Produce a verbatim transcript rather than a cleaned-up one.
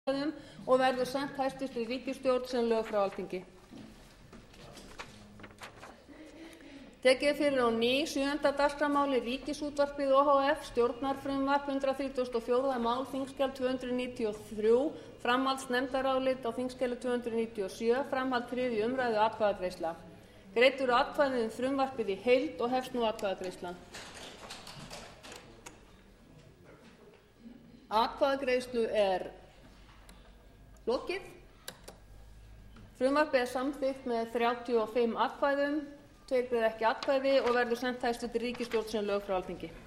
og verður sent hæstvirtri ríkisstjórn sem lög frá Alþingi. Tekið er fyrir á ný sjöunda dagskrármálið Ríkisútvarpið o h f stjórnarfrumvarp hundrað þrítugasta og fjórða mál þingskjal tvö hundruð níutíu og þrjú, framhaldsnefndarálit á þingskjali tvö hundruð níutíu og sjö, framhald þriðju umræðu, atkvæðagreiðsla. Greidd eru atkvæði um frumvarpið í heild og hefst nú atkvæðagreiðslan. Atkvæðagreiðslu er lokið. Frumvarpið er samþykkt með þrjátíu og fimm atkvæðum, tveir greiða ekki atkvæði og verður sent hæstvirtri ríkisstjórn sem lög frá Alþingi.